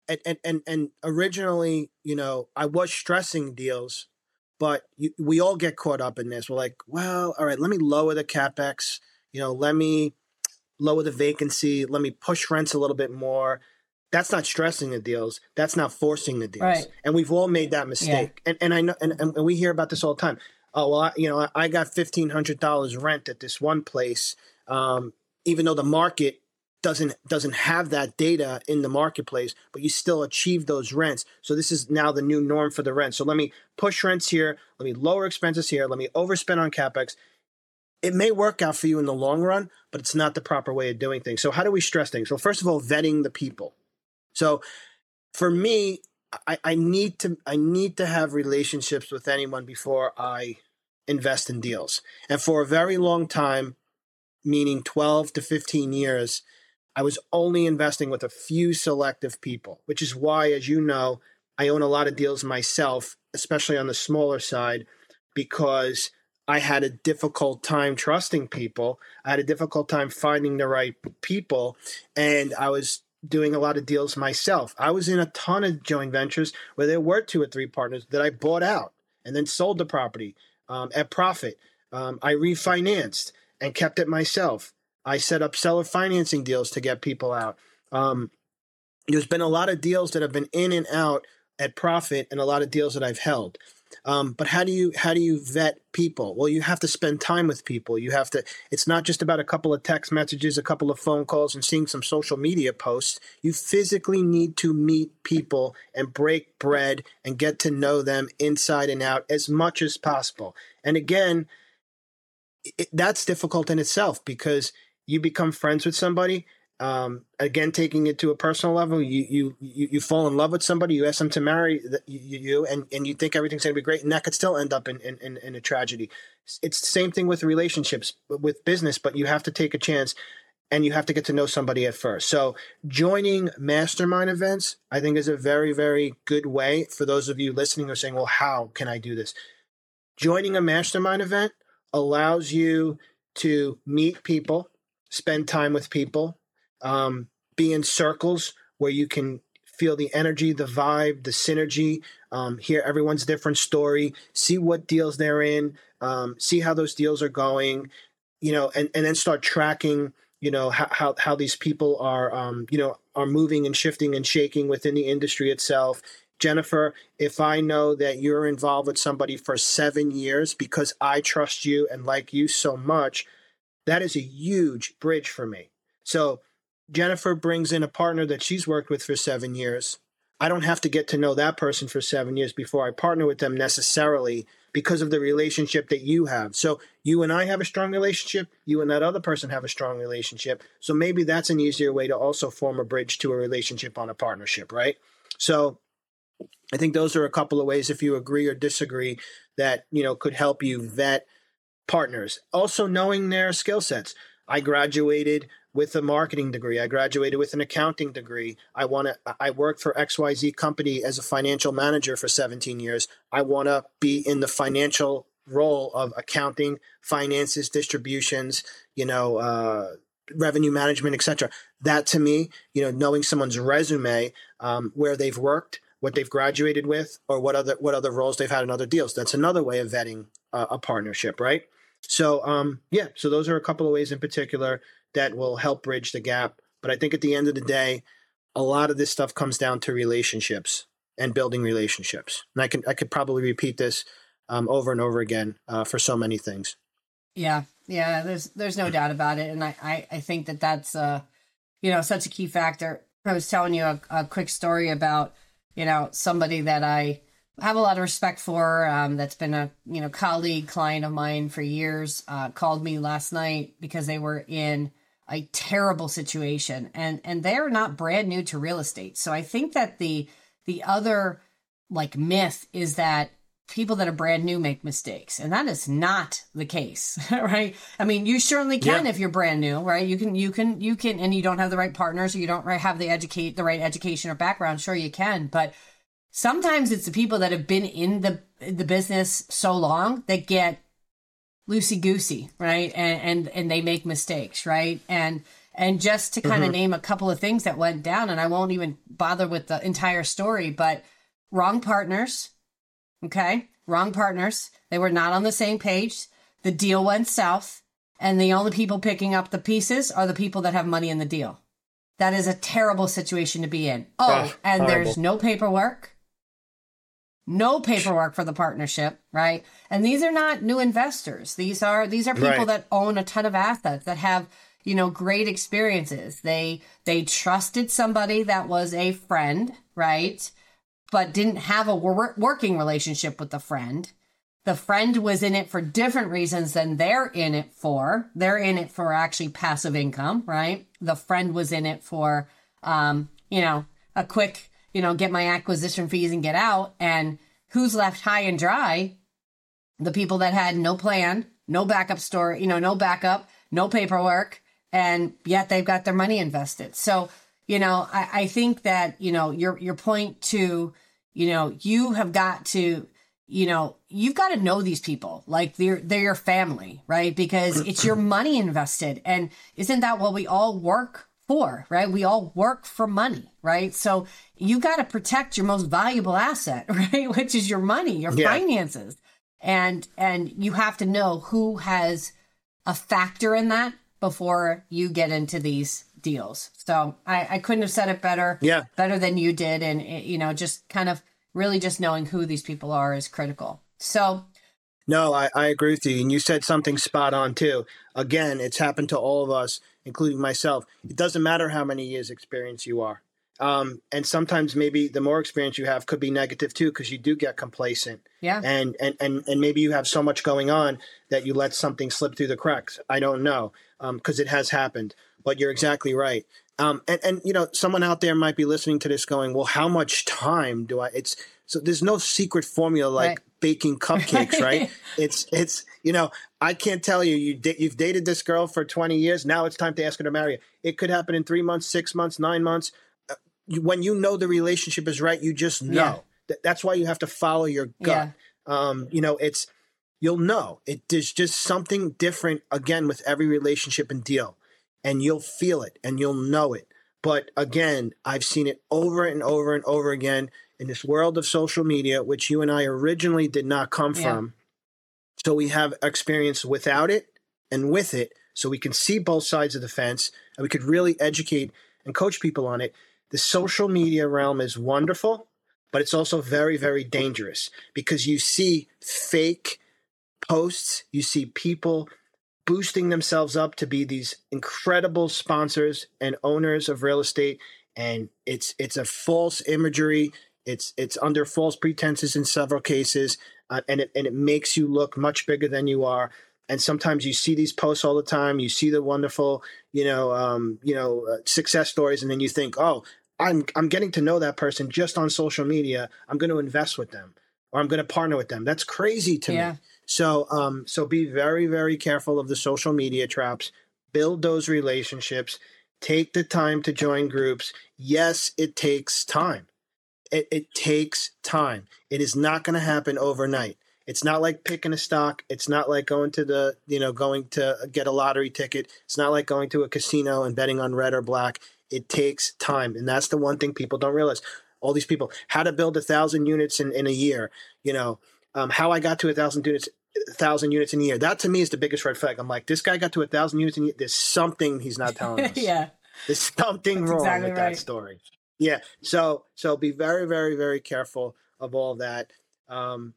S4: originally, I was stressing deals, but we all get caught up in this. We're like, well, all right, let me lower the CapEx, let me lower the vacancy. Let me push rents a little bit more. That's not stressing the deals. That's not forcing the deals. Right. And we've all made that mistake. Yeah. And I know, and we hear about this all the time. Oh, well, I got $1,500 rent at this one place, even though the market doesn't have that data in the marketplace, but you still achieve those rents. So this is now the new norm for the rent. So let me push rents here. Let me lower expenses here. Let me overspend on CapEx. it may work out for you in the long run, but it's not the proper way of doing things. So how do we stress things? So first of all, vetting the people. So for me, I need to have relationships with anyone before I invest in deals. And for a very long time, meaning 12 to 15 years, I was only investing with a few selective people, which is why, as you know, I own a lot of deals myself, especially on the smaller side, because I had a difficult time trusting people. I had a difficult time finding the right people, and I was doing a lot of deals myself. I was in a ton of joint ventures where there were 2 or 3 partners that I bought out and then sold the property at profit. I refinanced and kept it myself. I set up seller financing deals to get people out. There's been a lot of deals that have been in and out at profit, and a lot of deals that I've held. But how do you vet people? Well, you have to spend time with people. You have to. It's not just about a couple of text messages, a couple of phone calls, and seeing some social media posts. You physically need to meet people and break bread and get to know them inside and out as much as possible. And again, that's difficult in itself because you become friends with somebody. Again, taking it to a personal level, you fall in love with somebody, you ask them to marry you, and you think everything's going to be great, and that could still end up in a tragedy. It's the same thing with relationships, with business, but you have to take a chance and you have to get to know somebody at first. So joining mastermind events, I think, is a very, very good way for those of you listening who are saying, well, how can I do this? Joining a mastermind event allows you to meet people, spend time with people, be in circles where you can feel the energy, the vibe, the synergy, hear everyone's different story, see what deals they're in, see how those deals are going, and then start tracking, how these people are, are moving and shifting and shaking within the industry itself. Jennifer, if I know that you're involved with somebody for 7 years because I trust you and like you so much, that is a huge bridge for me. So Jennifer brings in a partner that she's worked with for 7 years. I don't have to get to know that person for 7 years before I partner with them necessarily because of the relationship that you have. So you and I have a strong relationship. You and that other person have a strong relationship. So maybe that's an easier way to also form a bridge to a relationship on a partnership, right? So I think those are a couple of ways, if you agree or disagree, that, could help you vet partners. Also knowing their skill sets. I graduated with a marketing degree. I graduated with an accounting degree. I worked for XYZ company as a financial manager for 17 years. I want to be in the financial role of accounting, finances, distributions, revenue management, etc. That to me, knowing someone's resume, where they've worked, what they've graduated with, or what other roles they've had in other deals. That's another way of vetting a partnership, right? So, so those are a couple of ways in particular that will help bridge the gap. But I think at the end of the day, a lot of this stuff comes down to relationships and building relationships. And I could probably repeat this over and over again for so many things.
S2: Yeah. There's no doubt about it. And I think that's, such a key factor. I was telling you a quick story about, somebody that I have a lot of respect for, that's been a, colleague, client of mine for years, called me last night because they were in a terrible situation and they're not brand new to real estate. So I think that the other myth is that people that are brand new make mistakes, and that is not the case, right? I mean, you certainly can if you're brand new, right? You can, and you don't have the right partners, or you don't have the right education or background. Sure, you can, but sometimes it's the people that have been in the business so long that get loosey-goosey, right? And they make mistakes, right? And just to kind of name a couple of things that went down, and I won't even bother with the entire story, but wrong partners, okay? Wrong partners. They were not on the same page. The deal went south, and the only people picking up the pieces are the people that have money in the deal. That is a terrible situation to be in. And horrible. There's no paperwork. No paperwork for the partnership, right? And these are not new investors. These are people that own a ton of assets, that have, great experiences. They trusted somebody that was a friend, right? But didn't have a working relationship with the friend. The friend was in it for different reasons than they're in it for. They're in it for actually passive income, right? The friend was in it for, a quick, get my acquisition fees and get out. And who's left high and dry? The people that had no plan, no backup story, no backup, no paperwork, and yet they've got their money invested. So, I think that, your point to, you have got to, you've got to know these people, like they're your family, right? Because it's your money invested. And isn't that what we all work for, right? We all work for money, right? So you got to protect your most valuable asset, right? Which is your money, your finances. And you have to know who has a factor in that before you get into these deals. So I couldn't have said it better, better than you did. And, just kind of really just knowing who these people are is critical. So.
S4: No, I agree with you. And you said something spot on too. Again, it's happened to all of us, including myself. It doesn't matter how many years experience you are. And sometimes maybe the more experience you have could be negative too, because you do get complacent.
S2: Yeah.
S4: And maybe you have so much going on that you let something slip through the cracks. I don't know, because it has happened. But you're exactly right. And someone out there might be listening to this going, well, how much time do I? So there's no secret formula like baking cupcakes, right? It's I can't tell you, you've dated this girl for 20 years. Now it's time to ask her to marry you. It could happen in 3 months, 6 months, 9 months. When you know the relationship is right, you just know. That's why you have to follow your gut. You'll know. There's just something different, again, with every relationship and deal. And you'll feel it and you'll know it. But again, I've seen it over and over and over again in this world of social media, which you and I originally did not come from. So we have experience without it and with it, so we can see both sides of the fence and we could really educate and coach people on it. The social media realm is wonderful, but it's also very, very dangerous because you see fake posts, you see people boosting themselves up to be these incredible sponsors and owners of real estate. And it's a false imagery. It's under false pretenses in several cases. And it makes you look much bigger than you are. And sometimes you see these posts all the time. You see the wonderful, success stories. And then you think, oh, I'm getting to know that person just on social media. I'm going to invest with them or I'm going to partner with them. That's crazy to me. So be very, very careful of the social media traps. Build those relationships. Take the time to join groups. Yes, it takes time. It takes time. It is not going to happen overnight. It's not like picking a stock. It's not like going to get a lottery ticket. It's not like going to a casino and betting on red or black. It takes time. And that's the one thing people don't realize. All these people, how to build 1,000 units in a year, how I got to 1,000 units in a year. That to me is the biggest red flag. I'm like, this guy got to 1,000 units in a year. There's something he's not telling us. There's something wrong with that story. Yeah. So be very, very, very careful of all that. I'll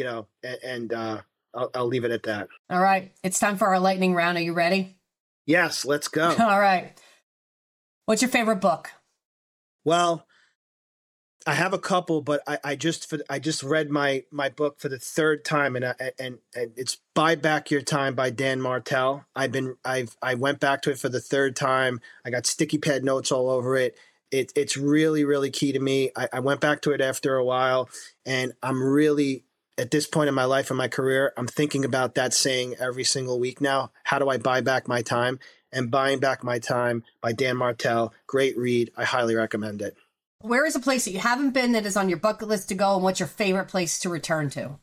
S4: leave it at that.
S2: All right. It's time for our lightning round. Are you ready?
S4: Yes, let's go.
S2: All right. What's your favorite book?
S4: Well, I have a couple, but I just read my book for the third time, and it's Buy Back Your Time by Dan Martell. I went back to it for the third time. I got sticky pad notes all over it. It's really, really key to me. I went back to it after a while, and I'm really, at this point in my life and my career, I'm thinking about that saying every single week now. How do I buy back my time? And Buying Back My Time by Dan Martell. Great read. I highly recommend it.
S2: Where is a place that you haven't been that is on your bucket list to go, and what's your favorite place to return to?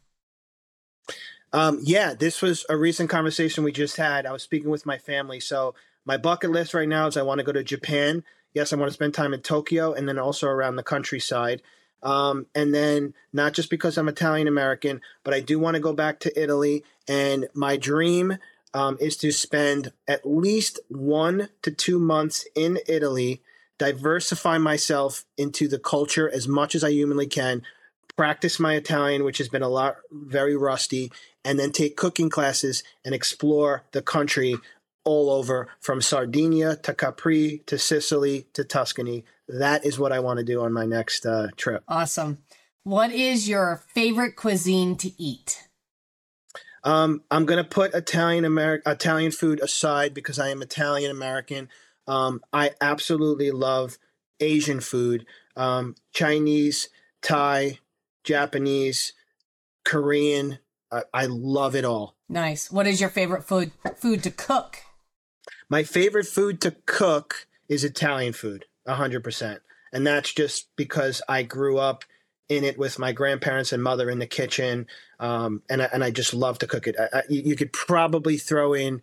S4: This was a recent conversation we just had. I was speaking with my family. So my bucket list right now is I want to go to Japan. Yes, I want to spend time in Tokyo and then also around the countryside. And then not just because I'm Italian American, but I do want to go back to Italy. And my dream is to spend at least 1 to 2 months in Italy, diversify myself into the culture as much as I humanly can, practice my Italian, which has been very rusty, and then take cooking classes and explore the country all over, from Sardinia to Capri to Sicily to Tuscany. That is what I want to do on my next trip.
S2: Awesome. What is your favorite cuisine to eat?
S4: I'm going to put Italian food aside because I am Italian American. I absolutely love Asian food, Chinese, Thai, Japanese, Korean. I love it all.
S2: Nice. What is your favorite food to cook?
S4: My favorite food to cook is Italian food, 100%. And that's just because I grew up in it with my grandparents and mother in the kitchen. And I just love to cook it. You could probably throw in,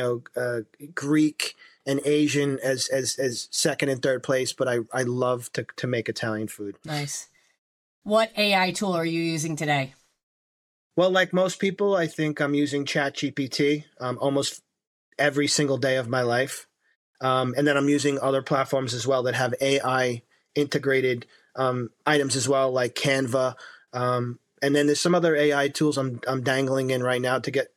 S4: Greek and Asian as second and third place, but I love to make Italian food.
S2: Nice. What AI tool are you using today?
S4: Well, like most people, I think I'm using ChatGPT almost every single day of my life. And then I'm using other platforms as well that have AI integrated items as well, like Canva. And then there's some other AI tools I'm dangling in right now to get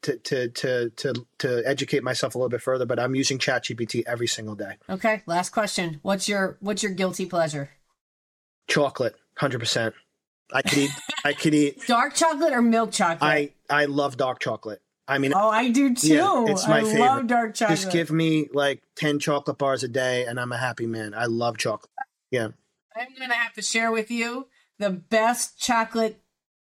S4: to educate myself a little bit further. But I'm using ChatGPT every single day.
S2: Okay. Last question. What's your guilty pleasure?
S4: Chocolate, 100%. I could eat
S2: dark chocolate or milk chocolate.
S4: I love dark chocolate. I mean,
S2: I do too.
S4: Yeah, it's my favorite.
S2: I love dark chocolate.
S4: Just give me like 10 chocolate bars a day and I'm a happy man. I love chocolate. Yeah.
S2: I'm going to have to share with you the best chocolate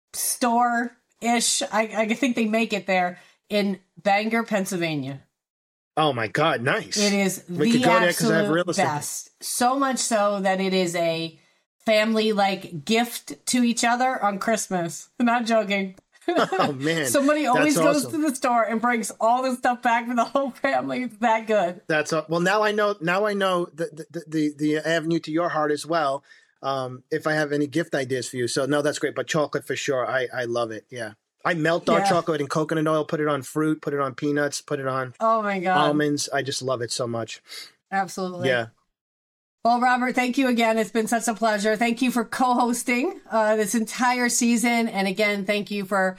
S2: store-ish. I think they make it there in Bangor, Pennsylvania.
S4: Oh my God. Nice.
S2: It is the absolute best. So much so that it is a family gift to each other on Christmas. I'm not joking.
S4: Oh man.
S2: Somebody always goes to the store and brings all this stuff back for the whole family. It's that good.
S4: Well, now I know the avenue to your heart as well. If I have any gift ideas for you. So no, that's great. But chocolate for sure. I love it. Yeah. I melt dark chocolate in coconut oil, put it on fruit, put it on peanuts, put it on almonds. I just love it so much.
S2: Absolutely.
S4: Yeah.
S2: Well, Robert, thank you again. It's been such a pleasure. Thank you for co-hosting this entire season. And again, thank you for,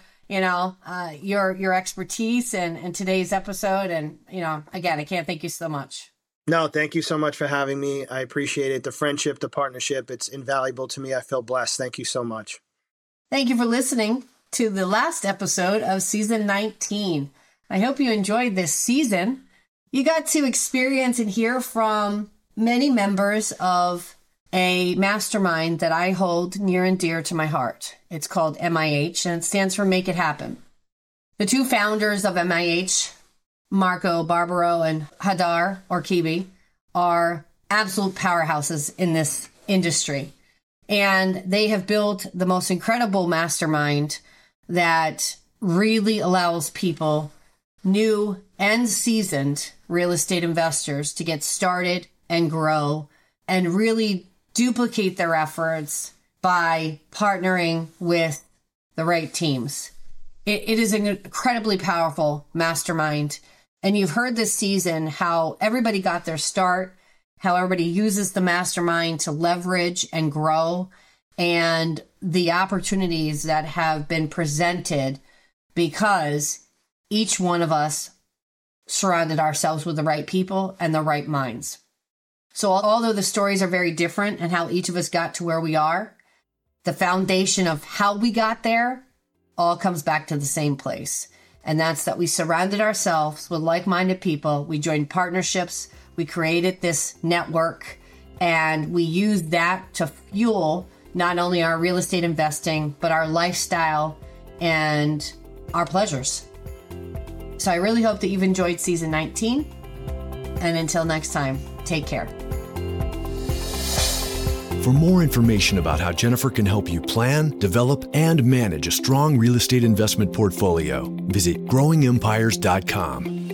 S2: your expertise and today's episode. And, again, I can't thank you so much.
S4: No, thank you so much for having me. I appreciate it. The friendship, the partnership, it's invaluable to me. I feel blessed. Thank you so much.
S2: Thank you for listening to the last episode of season 19. I hope you enjoyed this season. You got to experience and hear from many members of a mastermind that I hold near and dear to my heart. It's called MIH, and it stands for Make It Happen. The two founders of MIH, Marco Barbaro and Hadar Orkibi, are absolute powerhouses in this industry. And they have built the most incredible mastermind that really allows people, new and seasoned real estate investors, to get started and grow and really duplicate their efforts by partnering with the right teams. It is an incredibly powerful mastermind. And you've heard this season how everybody got their start, how everybody uses the mastermind to leverage and grow, and the opportunities that have been presented because each one of us surrounded ourselves with the right people and the right minds. So although the stories are very different and how each of us got to where we are, the foundation of how we got there all comes back to the same place. And that's that we surrounded ourselves with like-minded people. We joined partnerships. We created this network, and we used that to fuel not only our real estate investing, but our lifestyle and our pleasures. So I really hope that you've enjoyed season 19. And until next time, take care.
S3: For more information about how Jennifer can help you plan, develop, and manage a strong real estate investment portfolio, visit growingempires.com.